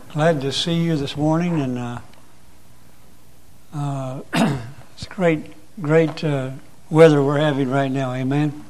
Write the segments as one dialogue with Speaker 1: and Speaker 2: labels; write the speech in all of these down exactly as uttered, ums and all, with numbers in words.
Speaker 1: Glad to see you this morning, and uh, uh, it's great, great uh, weather we're having right now. Amen.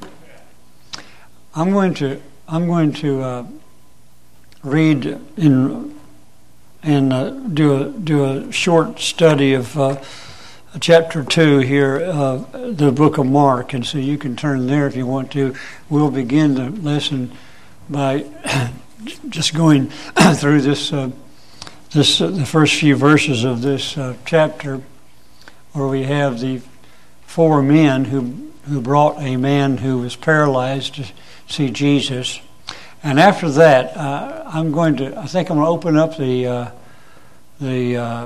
Speaker 1: I'm going to, I'm going to uh, read in and uh, do a do a short study of uh, chapter two here, uh, the book of Mark, and so you can turn there if you want to. We'll begin the lesson by just going through this. Uh, This uh, the first few verses of this uh, chapter, where we have the four men who who brought a man who was paralyzed to see Jesus, and after that, uh, I'm going to. I think I'm going to open up the uh, the uh,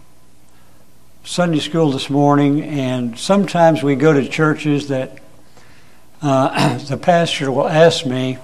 Speaker 1: Sunday school this morning, and sometimes we go to churches that uh, the pastor will ask me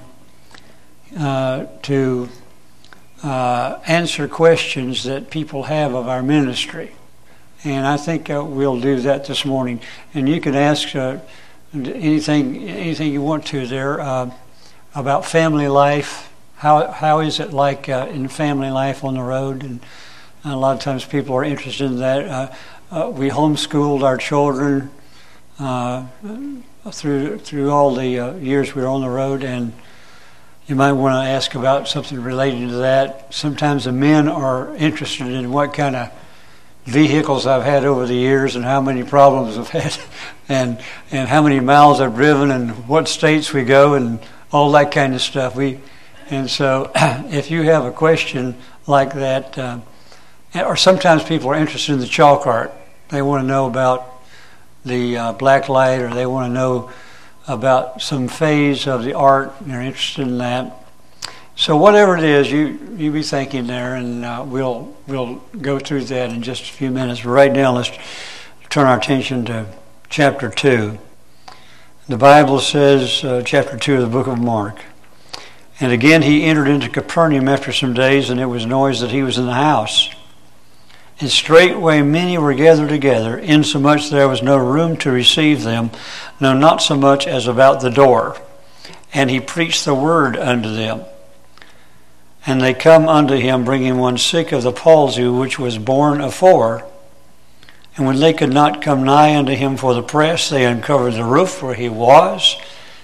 Speaker 1: uh, to. Uh, answer questions that people have of our ministry, and I think uh, we'll do that this morning. And you can ask uh, anything anything you want to there uh, about family life. How how is it like uh, in family life on the road? And a lot of times people are interested in that. Uh, uh, we homeschooled our children uh, through through all the uh, years we were on the road, and you might want to ask about something related to that. Sometimes the men are interested in what kind of vehicles I've had over the years and how many problems I've had and and how many miles I've driven and what states we go and all that kind of stuff. We And so if you have a question like that, uh, or sometimes people are interested in the chalk art. They want to know about the uh, black light, or they want to know about some phase of the art. You're interested in that. So whatever it is, you you be thinking there, and uh, we'll we'll go through that in just a few minutes. But right now, let's turn our attention to chapter two. The Bible says, uh, chapter two of the book of Mark. And again he entered into Capernaum after some days, and it was noised that he was in the house. And straightway many were gathered together, insomuch there was no room to receive them, no, not so much as about the door. And he preached the word unto them. And they come unto him, bringing one sick of the palsy, which was borne afore. And when they could not come nigh unto him for the press, they uncovered the roof where he was.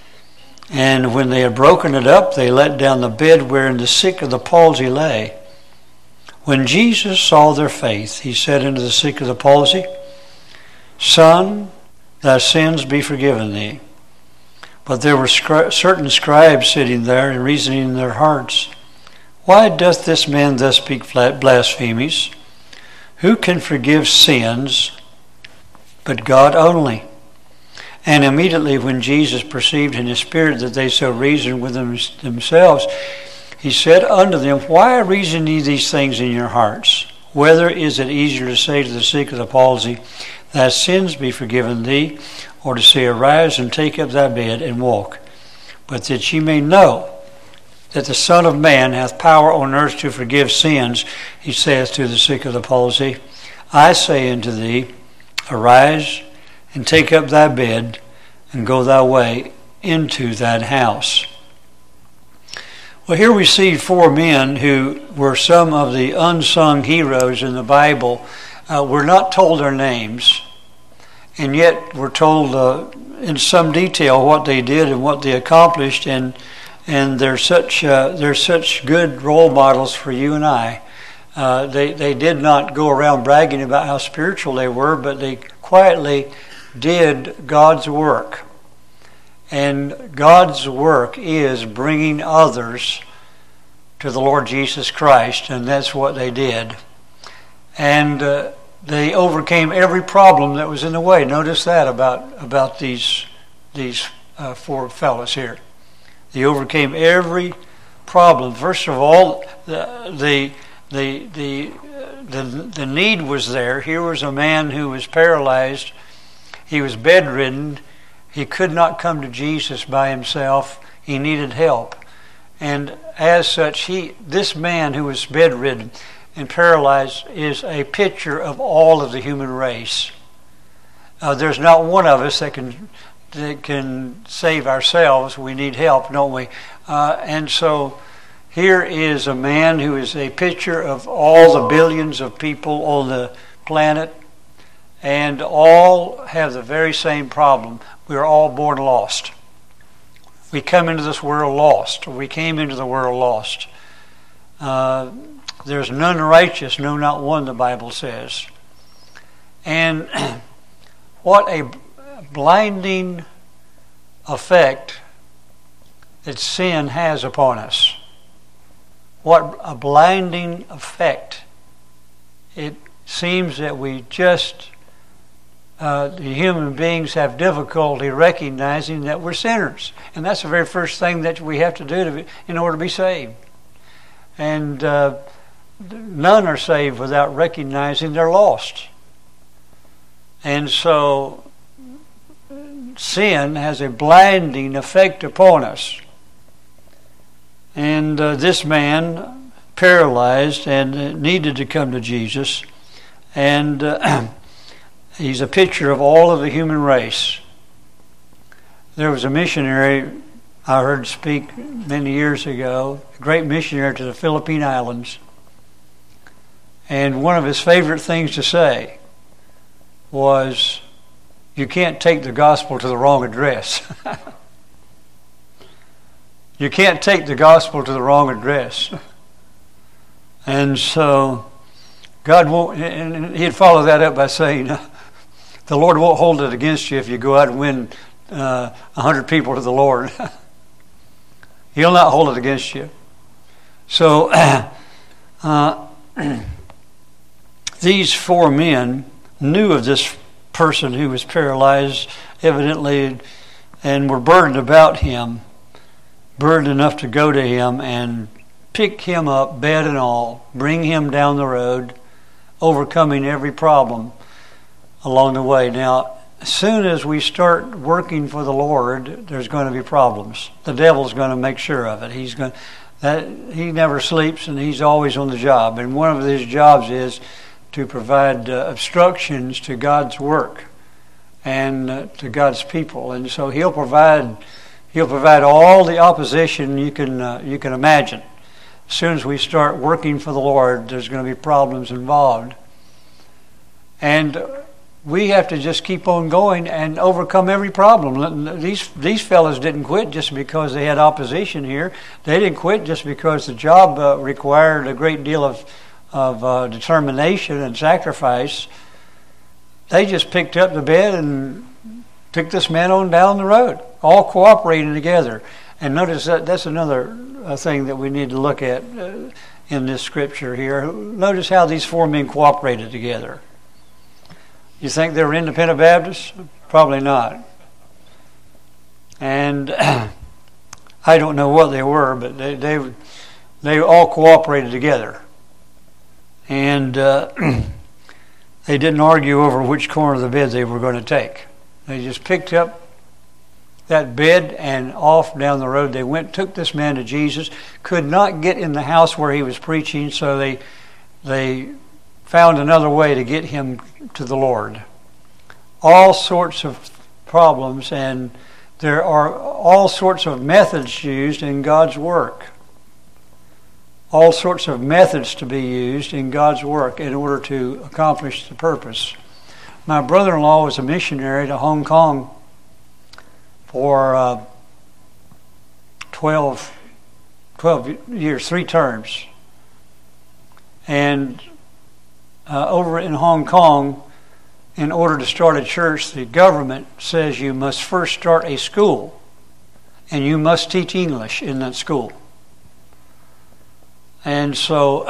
Speaker 1: And when they had broken it up, they let down the bed wherein the sick of the palsy lay. When Jesus saw their faith, he said unto the sick of the palsy, Son, thy sins be forgiven thee. But there were scri- certain scribes sitting there and reasoning in their hearts, Why doth this man thus speak blasphemies? Who can forgive sins but God only? And immediately when Jesus perceived in his spirit that they so reasoned with them, themselves, he said unto them, Why reason ye these things in your hearts? Whether is it easier to say to the sick of the palsy, Thy sins be forgiven thee, or to say, Arise and take up thy bed and walk? But that ye may know that the Son of Man hath power on earth to forgive sins, he saith to the sick of the palsy, I say unto thee, Arise and take up thy bed and go thy way into thine house. Well, here we see four men who were some of the unsung heroes in the Bible. Uh, we're not told their names, and yet we're told uh, in some detail what they did and what they accomplished, and and they're such uh, they're such good role models for you and I. Uh, they they did not go around bragging about how spiritual they were, but they quietly did God's work. And God's work is bringing others to the Lord Jesus Christ, and that's what they did. And uh, they overcame every problem that was in the way. Notice that about about these these uh, four fellows here. They overcame every problem. First of all, the the the the the, the need was there. Here was a man who was paralyzed. He was bedridden. He could not come to Jesus by himself. He needed help. And as such, he this man who was bedridden and paralyzed is a picture of all of the human race. Uh, there's not one of us that can that can save ourselves. We need help, don't we? Uh, and so here is a man who is a picture of all the billions of people on the planet, and all have the very same problem. We are all born lost. We come into this world lost, or we came into the world lost. Uh, there's none righteous, no, not one, the Bible says. And what a blinding effect that sin has upon us. What a blinding effect. It seems that we just, uh, the human beings have difficulty recognizing that we're sinners. And that's the very first thing that we have to do to be, in order to be saved. And uh, none are saved without recognizing they're lost. And so sin has a blinding effect upon us. And uh, this man, paralyzed and needed to come to Jesus, and uh, he's a picture of all of the human race. There was a missionary I heard speak many years ago, a great missionary to the Philippine Islands, and one of his favorite things to say was, "You can't take the gospel to the wrong address." You can't take the gospel to the wrong address. And so God won't, and he'd follow that up by saying, the Lord won't hold it against you if you go out and win uh, a hundred people to the Lord. He'll not hold it against you. So uh, these four men knew of this person who was paralyzed, evidently, and were burdened about him. Burdened enough to go to him and pick him up, bed and all, bring him down the road, overcoming every problem along the way. Now, as soon as we start working for the Lord, there's going to be problems. The devil's going to make sure of it. He's going that he never sleeps, and he's always on the job. And one of his jobs is to provide uh, obstructions to God's work and uh, to God's people. And so he'll provide. He'll provide all the opposition you can uh, you can imagine. As soon as we start working for the Lord, there's going to be problems involved. And we have to just keep on going and overcome every problem. These these fellows didn't quit just because they had opposition here. They didn't quit just because the job uh, required a great deal of, of uh, determination and sacrifice. They just picked up the bed and took this man on down the road, all cooperating together. And notice that that's another uh, thing that we need to look at uh, in this scripture here. Notice how these four men cooperated together. You think they were independent Baptists? Probably not. And I don't know what they were, but they they, they all cooperated together. And uh, they didn't argue over which corner of the bed they were going to take. They just picked up that bed and off down the road they went, took this man to Jesus, could not get in the house where he was preaching, so they they found another way to get him to the Lord. All sorts of problems, and there are all sorts of methods used in God's work. All sorts of methods to be used in God's work in order to accomplish the purpose. My brother-in-law was a missionary to Hong Kong for uh, twelve, twelve years, three terms. And uh, over in Hong Kong, in order to start a church, the government says you must first start a school, and you must teach English in that school. And so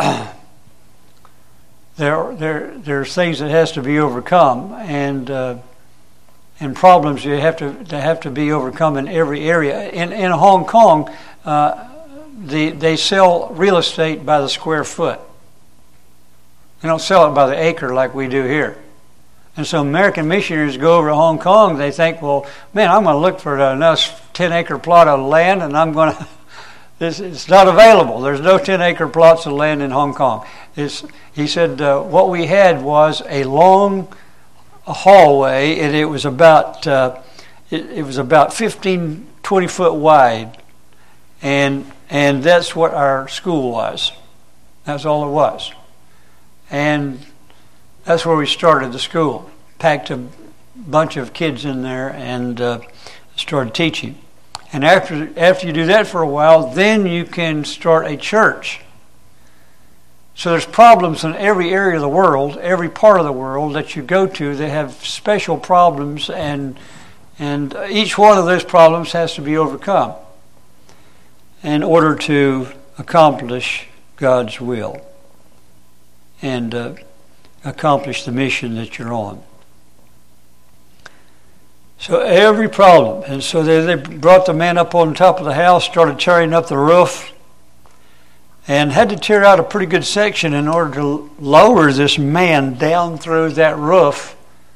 Speaker 1: there, there, there's things that has to be overcome, and uh, and problems you have to that have to be overcome in every area. In in Hong Kong, uh, the they sell real estate by the square foot. They don't sell it by the acre like we do here. And so American missionaries go over to Hong Kong. They think, well, man, I'm going to look for a nice ten acre plot of land, and I'm going to. It's, it's not available. There's no ten acre plots of land in Hong Kong. It's, he said uh, what we had was a long hallway, and it was about uh, it, it was about fifteen, twenty foot wide, and And that's what our school was. That's all it was. And that's where we started the school. Packed a bunch of kids in there and uh, started teaching. And after after you do that for a while, then you can start a church. So there's problems in every area of the world, every part of the world that you go to that have special problems, and and each one of those problems has to be overcome in order to accomplish God's will and uh, accomplish the mission that you're on. So every problem. And so they, they brought the man up on top of the house, started tearing up the roof, and had to tear out a pretty good section in order to lower this man down through that roof.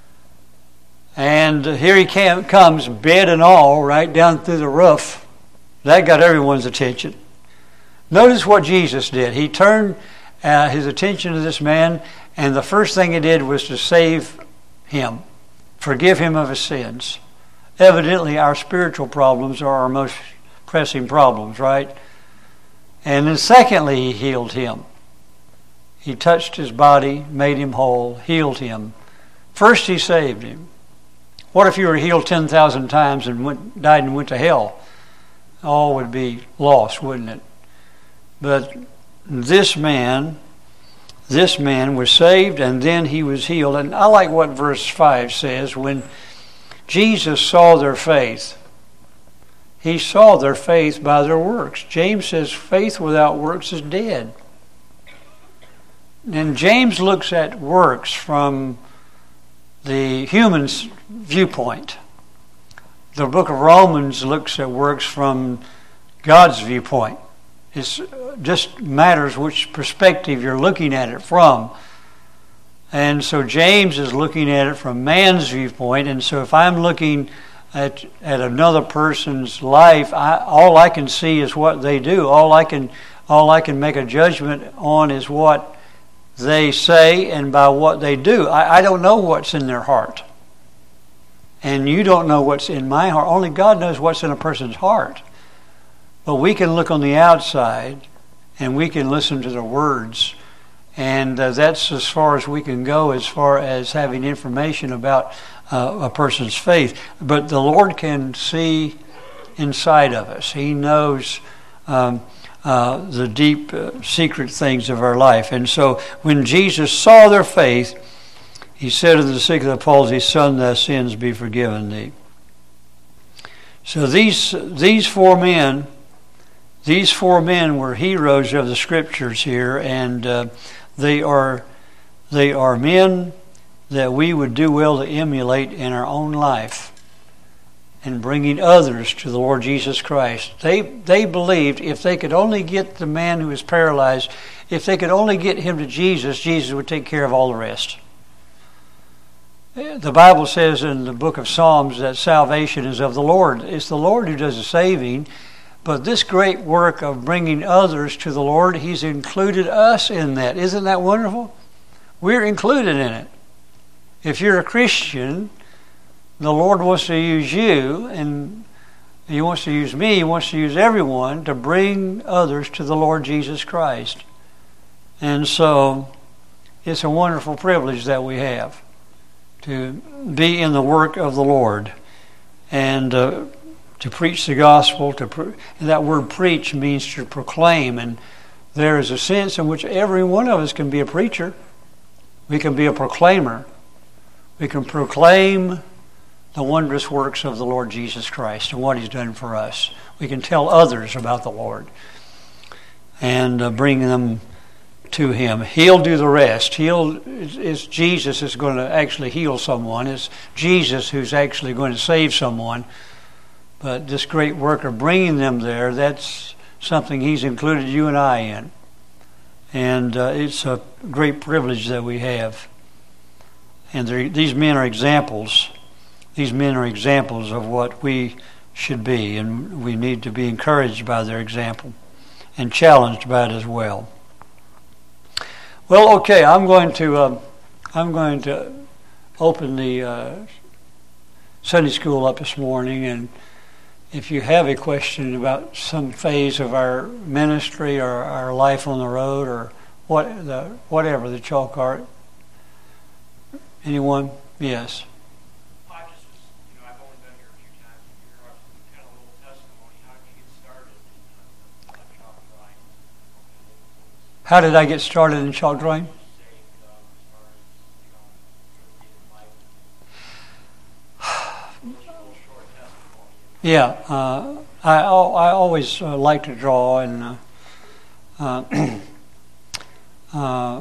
Speaker 1: And here he came, comes, bed and all, right down through the roof. That got everyone's attention. Notice what Jesus did. He turned uh, his attention to this man, and the first thing he did was to save him, forgive him of his sins. Evidently, our spiritual problems are our most pressing problems, right? And then secondly, he healed him. He touched his body, made him whole, healed him. First, he saved him. What if you were healed ten thousand times and went, died and went to hell? All would be lost, wouldn't it? But this man, this man was saved, and then he was healed. And I like what verse five says. When Jesus saw their faith, he saw their faith by their works. James says faith without works is dead. And James looks at works from the human's viewpoint. The book of Romans looks at works from God's viewpoint. It just matters which perspective you're looking at it from. And so James is looking at it from man's viewpoint. And so if I'm looking at at another person's life, I, all I can see is what they do. All I can all I can make a judgment on is what they say and by what they do. I, I don't know what's in their heart. And you don't know what's in my heart. Only God knows what's in a person's heart. But we can look on the outside and we can listen to their words. And uh, that's as far as we can go as far as having information about uh, a person's faith. But the Lord can see inside of us. He knows um, uh, the deep uh, secret things of our life. And so when Jesus saw their faith, he said to the sick of the palsy, "Son, thy sins be forgiven thee." So these these four men, these four men were heroes of the Scriptures here, and uh, they are they are men that we would do well to emulate in our own life, in bringing others to the Lord Jesus Christ. They they believed if they could only get the man who was paralyzed, if they could only get him to Jesus, Jesus would take care of all the rest. The Bible says in the book of Psalms that salvation is of the Lord. It's the Lord who does the saving. But this great work of bringing others to the Lord, He's included us in that. Isn't that wonderful? We're included in it. If you're a Christian, the Lord wants to use you, and He wants to use me, He wants to use everyone to bring others to the Lord Jesus Christ. And so, it's a wonderful privilege that we have to be in the work of the Lord and uh, to preach the gospel. To pre- and that word preach means to proclaim, and there is a sense in which every one of us can be a preacher. We can be a proclaimer. We can proclaim the wondrous works of the Lord Jesus Christ and what He's done for us. We can tell others about the Lord and uh, bring them to Him. He'll do the rest. He'll, it's Jesus is going to actually heal someone. It's Jesus who's actually going to save someone. But this great work of bringing them there, that's something He's included you and I in. And uh, it's a great privilege that we have. And these men are examples. These men are examples of what we should be. And we need to be encouraged by their example and challenged by it as well. Well, okay, I'm going to uh, I'm going to open the uh, Sunday school up this morning, and if you have a question about some phase of our ministry or our life on the road or what the whatever the chalk art. Anyone? Yes.
Speaker 2: I just, you know, I've only been here a few times a year. I've kind of a little testimony. How did you get started in uh, chalk drawing?
Speaker 1: How did I get started in chalk drawing? Yeah, uh, I I always uh, like to draw, and uh, uh, uh,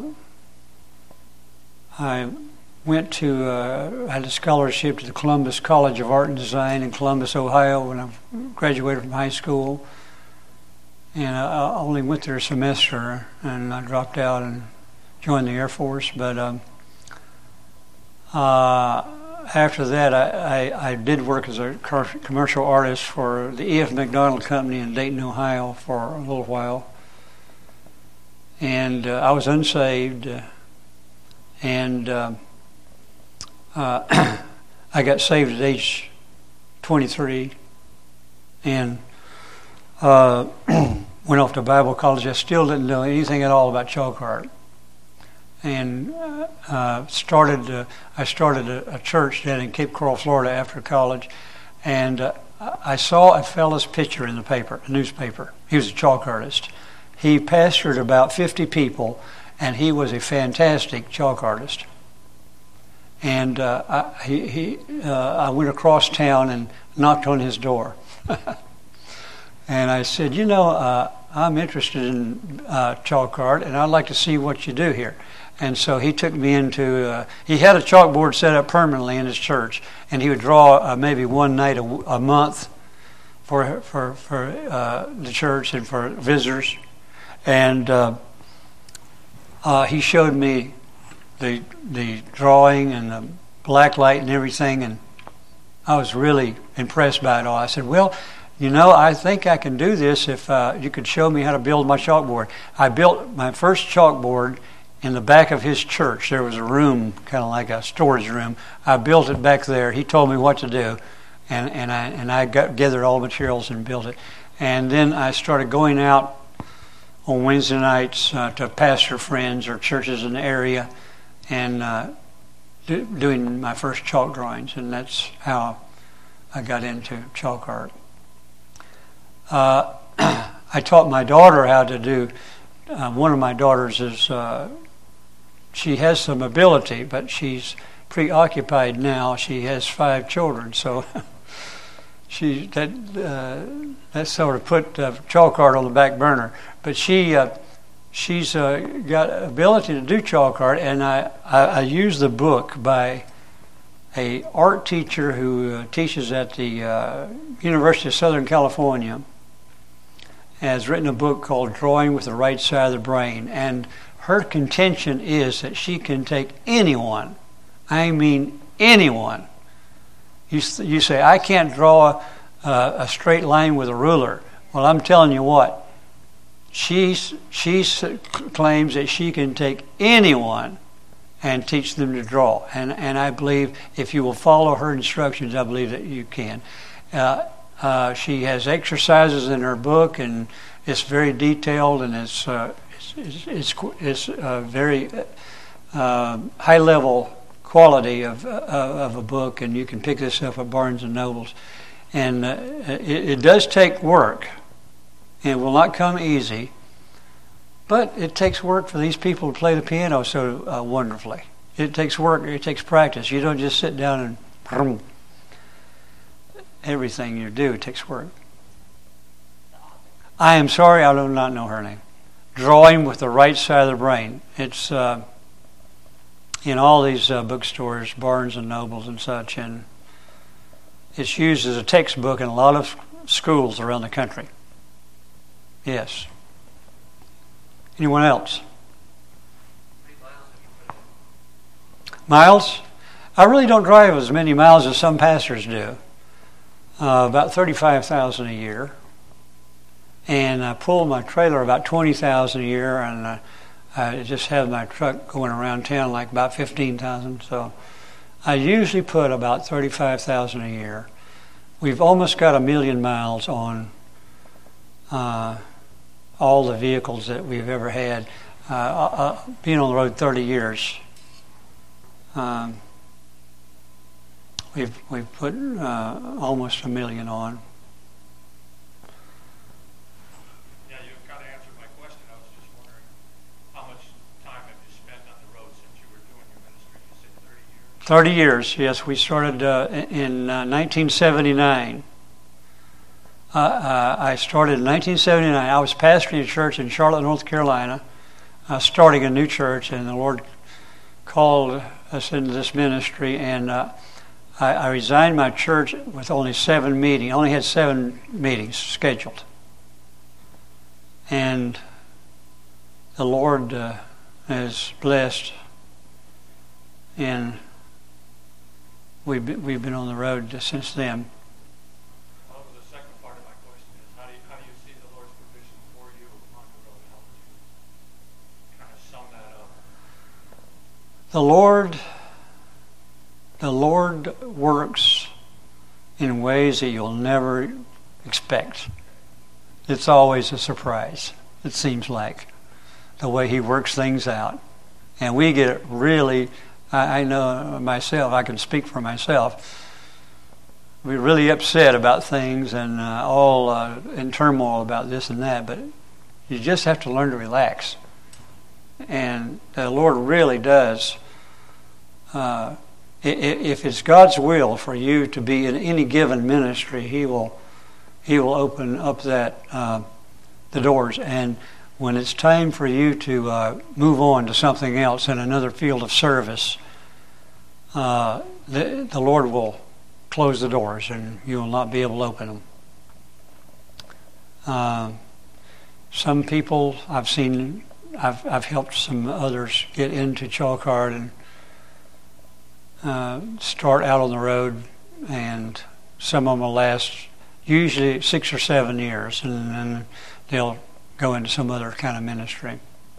Speaker 1: I went to uh, I had a scholarship to the Columbus College of Art and Design in Columbus, Ohio, when I graduated from high school, and I only went there a semester, and I dropped out and joined the Air Force. But um, uh, after that, I, I, I did work as a commercial artist for the E F McDonald Company in Dayton, Ohio, for a little while. And uh, I was unsaved, uh, and uh, uh, I got saved at age twenty-three, and uh, went off to Bible college. I still didn't know anything at all about chalk art. And uh, started. Uh, I started a, a church down in Cape Coral, Florida, after college, and uh, I saw a fellow's picture in the paper, a newspaper. He was a chalk artist. He pastored about fifty people, and he was a fantastic chalk artist. And uh, I, he, he, uh, I went across town and knocked on his door, and I said, "You know, uh, I'm interested in uh, chalk art, and I'd like to see what you do here." And so he took me into, uh, he had a chalkboard set up permanently in his church, and he would draw uh, maybe one night a, a month for for for uh, the church and for visitors. And uh, uh, he showed me the the drawing and the black light and everything, and I was really impressed by it all. I said, "Well, you know, I think I can do this if uh, you could show me how to build my chalkboard." I built my first chalkboard in the back of his church. There was a room, kind of like a storage room. I built it back there. He told me what to do, and, and I and I got, gathered all the materials and built it. And then I started going out on Wednesday nights uh, to pastor friends or churches in the area, and uh, do, doing my first chalk drawings. And that's how I got into chalk art. Uh, I taught my daughter how to do. Uh, one of my daughters is. Uh, She has some ability, but she's preoccupied now. She has five children, so she that uh, that sort of put uh, chalk art on the back burner. But she uh, she's uh, got ability to do chalk art, and I, I, I use the book by a art teacher who uh, teaches at the uh, University of Southern California. Has written a book called Drawing with the Right Side of the Brain, and her contention is that she can take anyone, I mean anyone. You, you say, "I can't draw a, a straight line with a ruler." Well, I'm telling you what, she she claims that she can take anyone and teach them to draw. And, and I believe if you will follow her instructions, I believe that you can. Uh, uh, she has exercises in her book, and it's very detailed, and it's... Uh, It's, it's, it's a very uh, high-level quality of uh, of a book, and you can pick this up at Barnes and Nobles. And uh, it, it does take work. It will not come easy, but it takes work for these people to play the piano so uh, wonderfully. It takes work. It takes practice. You don't just sit down and boom. Everything you do, it takes work. I am sorry, I do not know her name. Drawing with the Right Side of the Brain. It's uh, in all these uh, bookstores, Barnes and Nobles and such, and it's used as a textbook in a lot of schools around the country. Yes. Anyone else? Miles? I really don't drive as many miles as some pastors do. Uh, about thirty-five thousand a year. And I pull my trailer about twenty thousand a year, and uh, I just have my truck going around town like about fifteen thousand. So I usually put about thirty-five thousand a year. we've almost got a million miles on uh, all the vehicles that we've ever had. Uh, uh, being on the road thirty years, um, we've we've put uh, almost a million on.
Speaker 2: Yeah, you kind of answered my question. I was just wondering how much time have you spent on the road since you were doing your ministry? You said thirty years.
Speaker 1: Thirty years, yes. We started uh, in uh, nineteen seventy-nine. Uh, uh, I started in nineteen seventy-nine. I was pastoring a church in Charlotte, North Carolina, uh, starting a new church, and the Lord called us into this ministry. And uh, I, I resigned my church with only seven meetings. I only had seven meetings scheduled, and the Lord uh, has blessed, and we've been, we've been on the road since then. The Lord, the Lord works in ways that you'll never expect. It's always a surprise, it seems like, the way He works things out. And we get really, I, I know myself, I can speak for myself, we're really upset about things and uh, all uh, in turmoil about this and that, but you just have to learn to relax. And the Lord really does. Uh, if it's God's will for you to be in any given ministry, He will He will open up that uh, the doors. And when it's time for you to uh, move on to something else in another field of service, uh, the, the Lord will close the doors, and you will not be able to open them. Uh, some people I've seen. I've I've helped some others get into Chalkart and uh, start out on the road, and some of them will last usually six or seven years, and then they'll go into some other kind of ministry.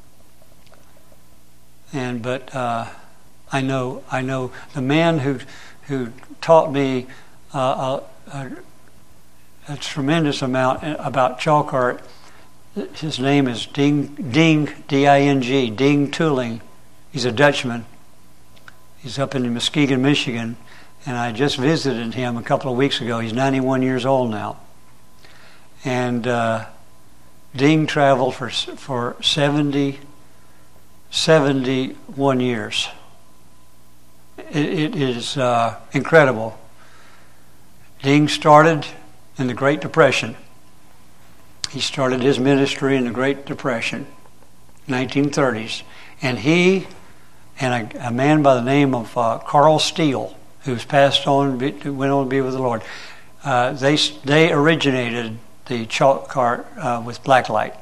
Speaker 1: And but uh, I know I know the man who who taught me uh, a, a, a tremendous amount about Chalkart. His name is Ding, Ding, D I N G, Ding Tooling. He's a Dutchman. He's up in Muskegon, Michigan, and I just visited him a couple of weeks ago. He's ninety-one years old now. And uh, Ding traveled for for seventy, seventy-one years. It, it is uh, incredible. Ding started in the Great Depression. He started his ministry in the Great Depression, nineteen thirties. And he and a, a man by the name of uh, Carl Steele, who's passed on, went on to be with the Lord, uh, they they originated the Chalkart uh, with Blacklight.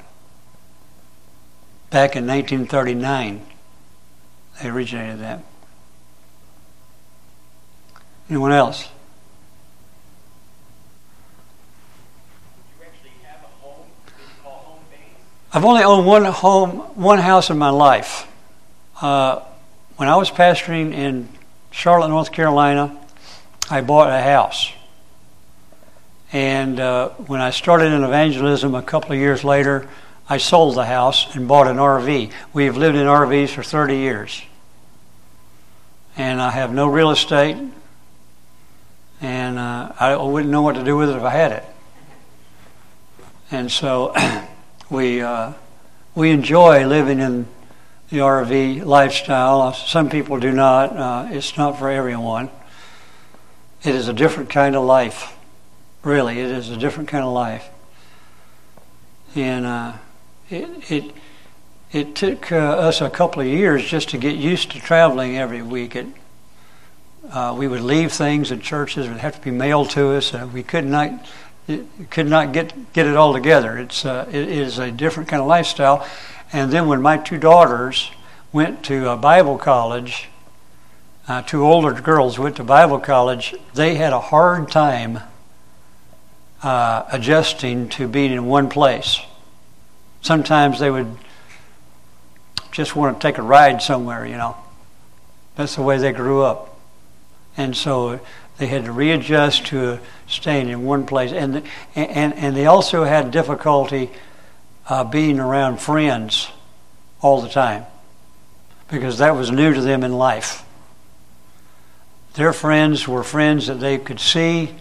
Speaker 1: Back in nineteen thirty-nine, they originated that. Anyone else? I've only owned one home, one house in my life. Uh, when I was pastoring in Charlotte, North Carolina, I bought a house. And uh, when I started in evangelism a couple of years later, I sold the house and bought an R V. We have lived in R Vs for thirty years. And I have no real estate. And uh, I wouldn't know what to do with it if I had it. And so we uh, we enjoy living in the R V lifestyle. Some people do not. Uh, it's not for everyone. It is a different kind of life. Really, it is a different kind of life. And uh, it it it took uh, us a couple of years just to get used to traveling every week. It, uh, we would leave things at churches; it would have to be mailed to us. Uh, we could not. It could not get get it all together. It's uh, it is a different kind of lifestyle. And then when my two daughters went to a Bible college, uh, two older girls went to Bible college, they had a hard time uh, adjusting to being in one place. Sometimes they would just want to take a ride somewhere, you know. That's the way they grew up. And so They had to readjust to staying in one place, and and and they also had difficulty uh, being around friends all the time, because that was new to them in life. Their friends were friends that they could see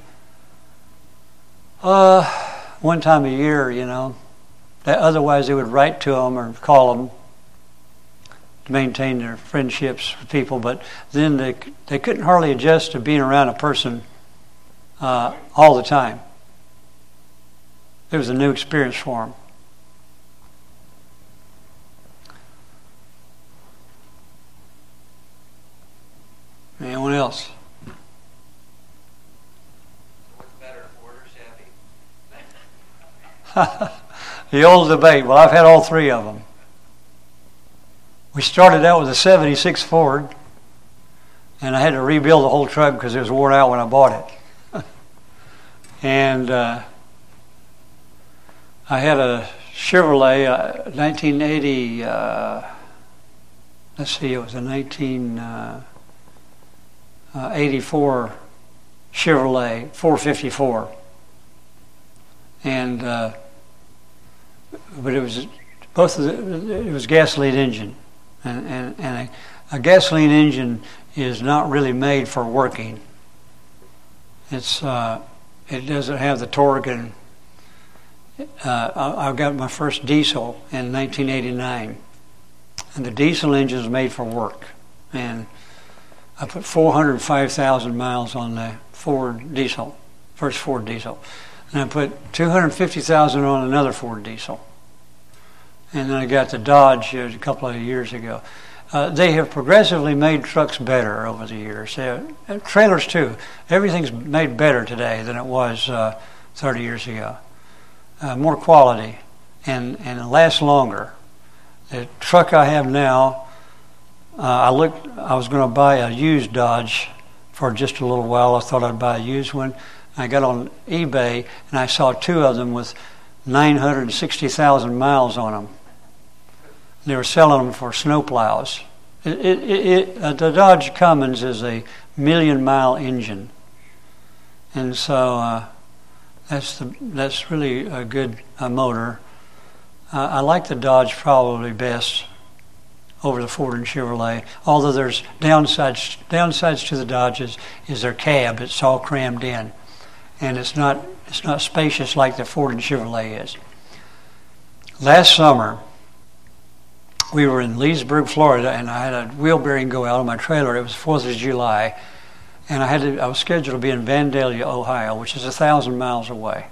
Speaker 1: uh, one time a year, you know. That otherwise they would write to them or call them to maintain their friendships with people, but then they they couldn't hardly adjust to being around a person uh, all the time. It was a new experience for them. Anyone else?
Speaker 3: What's better, Ford or Chevy?
Speaker 1: The old debate. Well, I've had all three of them. We started out with a seventy-six Ford, and I had to rebuild the whole truck because it was worn out when I bought it. and uh, I had a Chevrolet, uh, nineteen eighty, uh, let's see, it was a nineteen eighty-four Chevrolet four fifty-four. And, uh, but it was, both of the, it was gasoline engine. And, and, and a, a gasoline engine is not really made for working. It's uh, it doesn't have the torque, and uh, I, I got my first diesel in nineteen eighty-nine, and the diesel engine is made for work. And I put four hundred five thousand miles on the Ford diesel, first Ford diesel, and I put two hundred fifty thousand on another Ford diesel. And then I got the Dodge a couple of years ago. Uh, they have progressively made trucks better over the years. Uh, trailers too. Everything's made better today than it was uh, thirty years ago. Uh, more quality, and and it lasts longer. The truck I have now, uh, I looked. I was going to buy a used Dodge for just a little while. I thought I'd buy a used one. I got on eBay and I saw two of them with nine hundred sixty thousand miles on them. They were selling them for snow plows. It, it, it, uh, the Dodge Cummins is a million mile engine, and so uh, that's the that's really a good uh, motor. Uh, I like the Dodge probably best over the Ford and Chevrolet. Although there's downsides downsides to the Dodges is their cab. It's all crammed in, and it's not it's not spacious like the Ford and Chevrolet is. Last summer, we were in Leesburg, Florida, and I had a wheel bearing go out on my trailer. It was fourth of July, and I had to, I was scheduled to be in Vandalia, Ohio, which is a thousand miles away.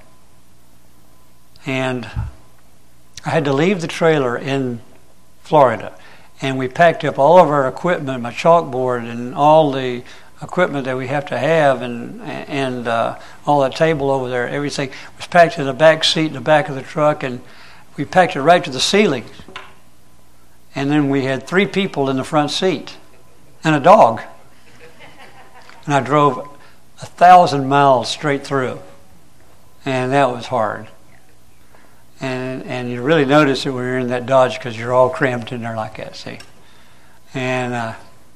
Speaker 1: And I had to leave the trailer in Florida, and we packed up all of our equipment, my chalkboard, and all the equipment that we have to have, and and uh, all that table over there. Everything was packed in the back seat, in the back of the truck, and we packed it right to the ceiling. And then we had three people in the front seat and a dog. And I drove a thousand miles straight through. And that was hard. And and you really notice it when you're in that Dodge because you're all cramped in there like that, see. And uh,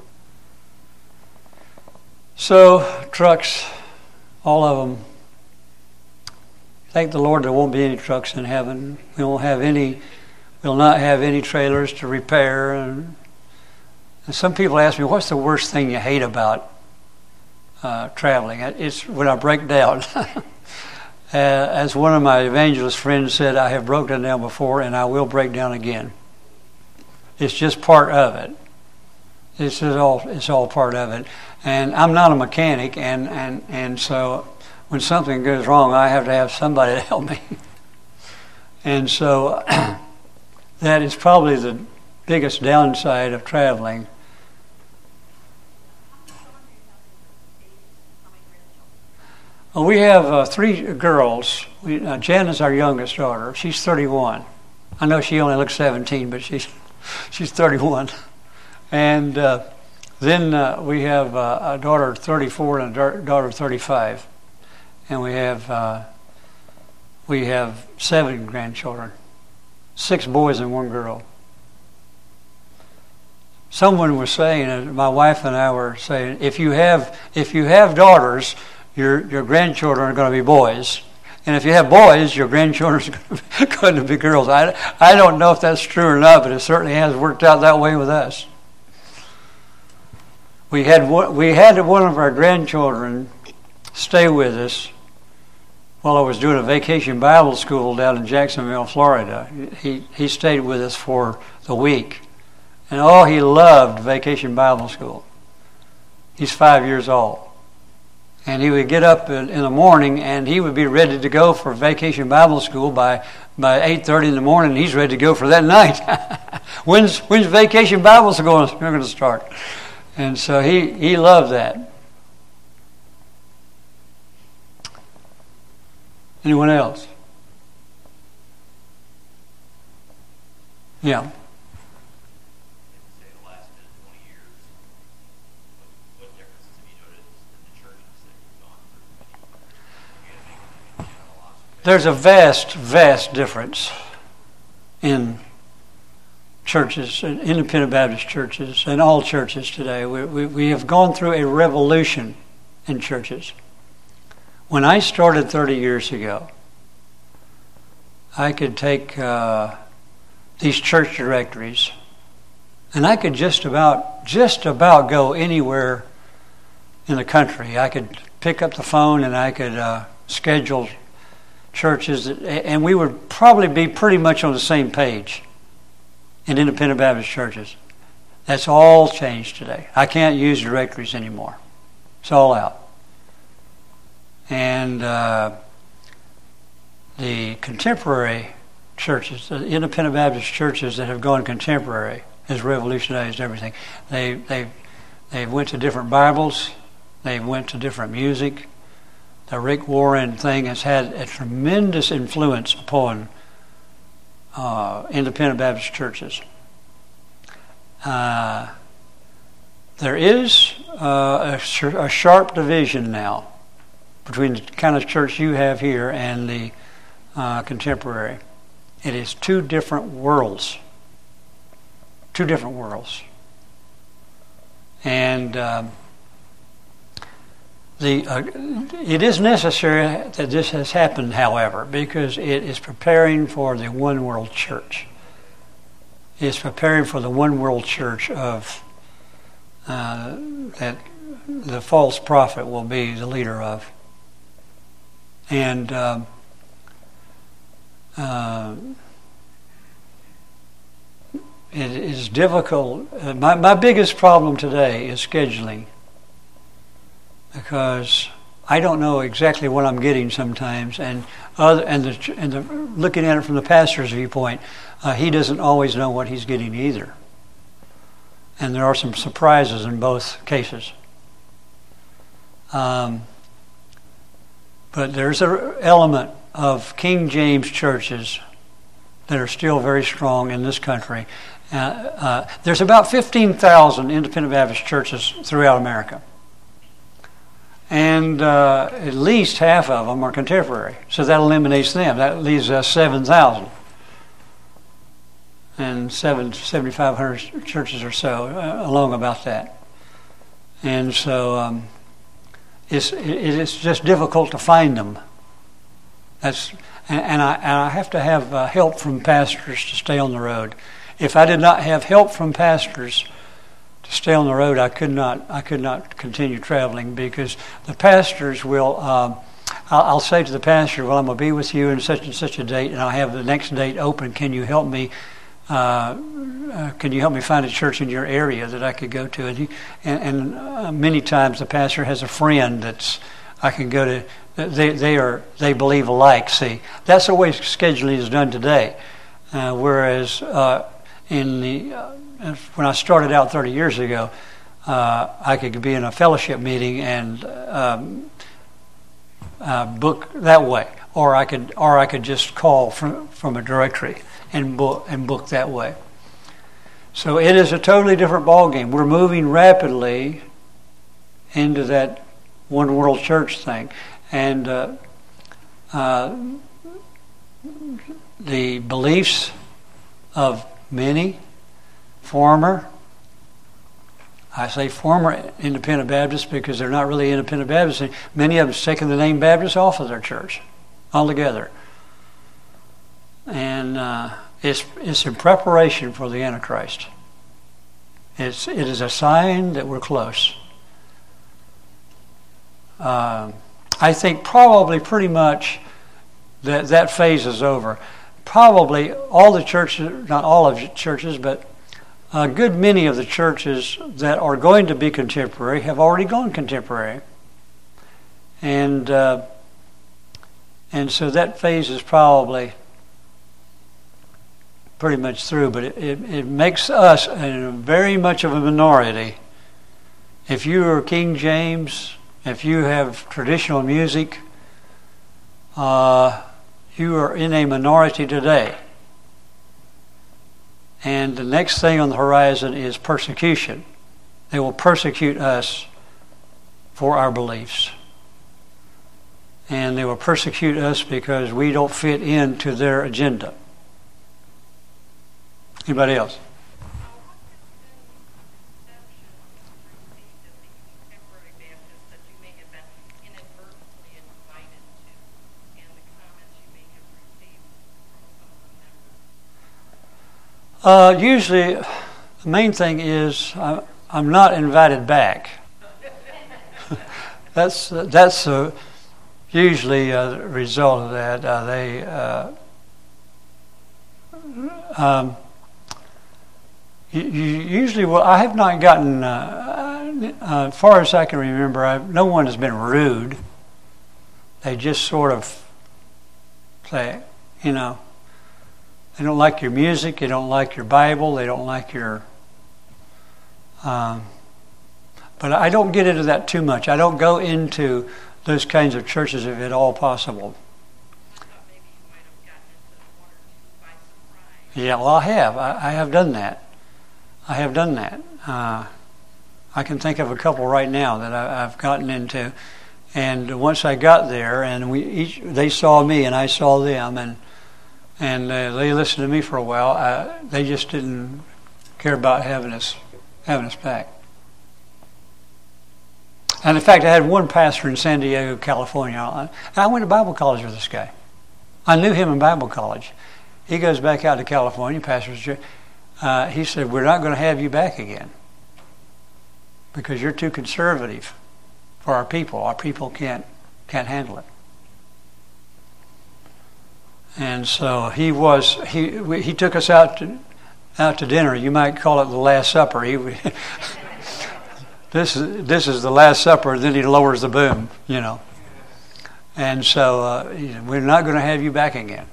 Speaker 1: so trucks, all of them. Thank the Lord there won't be any trucks in heaven. We won't have any... We'll not have any trailers to repair. And, and some people ask me, what's the worst thing you hate about uh, traveling? It's when I break down. uh, as one of my evangelist friends said, I have broken down before and I will break down again. It's just part of it. It's just all, it's all part of it. And I'm not a mechanic, and, and, and so when something goes wrong, I have to have somebody to help me. And so... that is probably the biggest downside of traveling. Well, we have uh, three girls. We, uh, Jen is our youngest daughter. She's thirty-one. I know she only looks seventeen, but she's she's thirty-one. And uh, then uh, we have uh, a daughter thirty-four and a daughter thirty-five, and we have uh, we have seven grandchildren. Six boys and one girl. someone was saying, uh, my wife and I were saying, if you have if you have daughters, your your grandchildren are going to be boys, and if you have boys, your grandchildren are going to be girls. I I don't know if that's true or not, but it certainly has worked out that way with us. We had one, we had one of our grandchildren stay with us while I was doing a vacation Bible school down in Jacksonville, Florida. He he stayed with us for the week. And oh, he loved Vacation Bible School. He's five years old. And he would get up in, in the morning and he would be ready to go for Vacation Bible School by, by eight thirty in the morning. And he's ready to go for that night. when's, when's Vacation Bible School going to start? And so he, he loved that. Anyone else? Yeah. There's a vast, vast difference in churches, independent Baptist churches, and all churches today. We, we, we have gone through a revolution in churches. When I started thirty years ago, I could take uh, these church directories, and I could just about, just about go anywhere in the country. I could pick up the phone and I could uh, schedule churches, that, and we would probably be pretty much on the same page in independent Baptist churches. That's all changed today. I can't use directories anymore. It's all out. And uh, the contemporary churches, the independent Baptist churches that have gone contemporary, has revolutionized everything. They they they went to different Bibles. They went to different music. The Rick Warren thing has had a tremendous influence upon uh, independent Baptist churches. Uh, there is uh, a, sh- a sharp division now between the kind of church you have here and the uh, contemporary. It is two different worlds. Two different worlds. And um, The, uh, it is necessary that this has happened, however, because it is preparing for the one world church. It's preparing for the one world church of uh, that the false prophet will be the leader of. And um, uh, it is difficult. Uh, my, my biggest problem today is scheduling, because I don't know exactly what I'm getting sometimes, and other and the and the looking at it from the pastor's viewpoint, uh, he doesn't always know what he's getting either, and there are some surprises in both cases. Um, but there's an element of King James churches that are still very strong in this country. Uh, uh, there's about fifteen thousand independent Baptist churches throughout America. And uh, at least half of them are contemporary. So that eliminates them. That leaves us seven thousand. And seven, seventy-five hundred churches or so uh, along about that. And so um, it's, it, it's just difficult to find them. That's and, and, I, and I have to have uh, help from pastors to stay on the road. If I did not have help from pastors to stay on the road, I could not. I could not continue traveling, because the pastors will. Um, I'll, I'll say to the pastor, "Well, I'm going to be with you in such and such a date, and I have the next date open. Can you help me? Uh, uh, can you help me find a church in your area that I could go to?" And, he, and, and uh, many times the pastor has a friend that's I can go to. They they are they believe alike. See, that's the way scheduling is done today. Uh, whereas uh, in the uh, when I started out thirty years ago, uh, I could be in a fellowship meeting and um, uh, book that way, or I could, or I could just call from from a directory and book and book that way. So it is a totally different ballgame. We're moving rapidly into that one world church thing, and uh, uh, the beliefs of many former I say former Independent Baptists because they're not really Independent Baptists. Many of them have taken the name Baptist off of their church altogether. And uh, it's, it's in preparation for the Antichrist. It's, it is a sign that we're close. Uh, I think probably pretty much that that phase is over. Probably all the churches, not all of the churches, but a good many of the churches that are going to be contemporary have already gone contemporary. And uh, and so that phase is probably pretty much through, but it, it, it makes us a very much of a minority. If you are King James, if you have traditional music, uh, you are in a minority today. And the next thing on the horizon is persecution. They will persecute us for our beliefs. And they will persecute us because we don't fit into their agenda. Anybody else? Uh, usually, the main thing is I, I'm not invited back. that's uh, that's uh, usually a result of that. Uh, they uh, um, you, you usually well, I have not gotten uh, uh, as far as I can remember. I've, no one has been rude. They just sort of say, you know. They don't like your music. They don't like your Bible. They don't like your... Um, but I don't get into that too much. I don't go into those kinds of churches if at all possible.
Speaker 4: I thought maybe you might have gotten into one or two by surprise.
Speaker 1: Yeah, well, I have. I, I have done that. I have done that. Uh, I can think of a couple right now that I, I've gotten into. And once I got there, and we each they saw me and I saw them, and And uh, they listened to me for a while. Uh, they just didn't care about having us, having us back. And in fact, I had one pastor in San Diego, California. I, I went to Bible college with this guy. I knew him in Bible college. He goes back out to California, pastors. Uh, he said, "We're not going to have you back again because you're too conservative for our people. Our people can't can't handle it." And so he was. He he took us out to out to dinner. You might call it the Last Supper. He this is this is the Last Supper. Then he lowers the boom, you know. And so uh, you know, we're not going to have you back again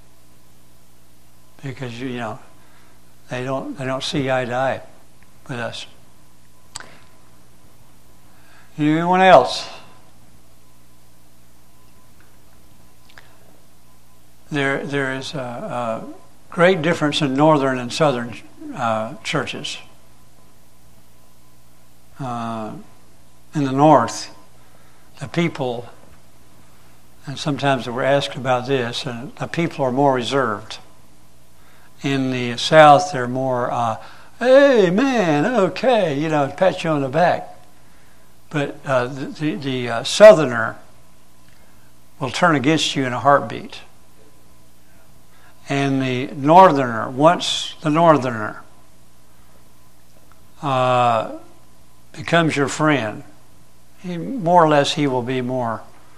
Speaker 1: because you know they don't they don't see eye to eye with us. Anyone else? There, there is a, a great difference in northern and southern uh, churches. Uh, in the north, the people, and sometimes we're asked about this, and the people are more reserved. In the south, they're more, uh, "Hey, man, okay," you know, pat you on the back. But uh, the, the, the uh, southerner will turn against you in a heartbeat. And the northerner, once the northerner uh, becomes your friend, he, more or less he will be more,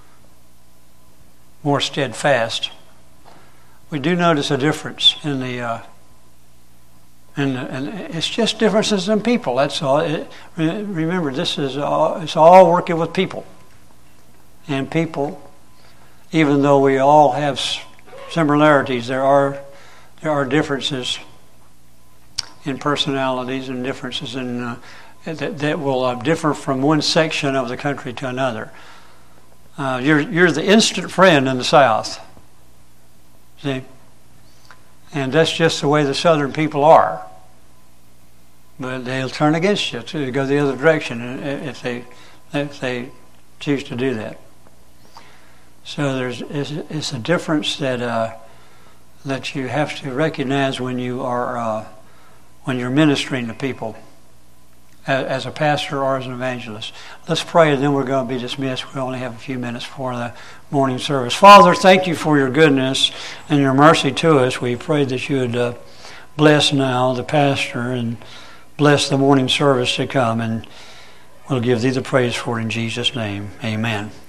Speaker 1: more steadfast. We do notice a difference in the, uh, in the, and it's just differences in people. That's all. It, remember, this is all, it's all working with people, and people, even though we all have similarities, there are there are differences in personalities and differences in uh, that, that will uh, differ from one section of the country to another. Uh, you're you're the instant friend in the South, see, and that's just the way the Southern people are. But they'll turn against you to go the other direction if they if they choose to do that. So there's it's, it's a difference that uh, that you have to recognize when you are uh, when you're ministering to people. as, as a pastor or as an evangelist. Let's pray, and then we're going to be dismissed. We only have a few minutes for the morning service. Father, thank you for your goodness and your mercy to us. We pray that you would uh, bless now the pastor and bless the morning service to come, and we'll give thee the praise for it in Jesus' name. Amen.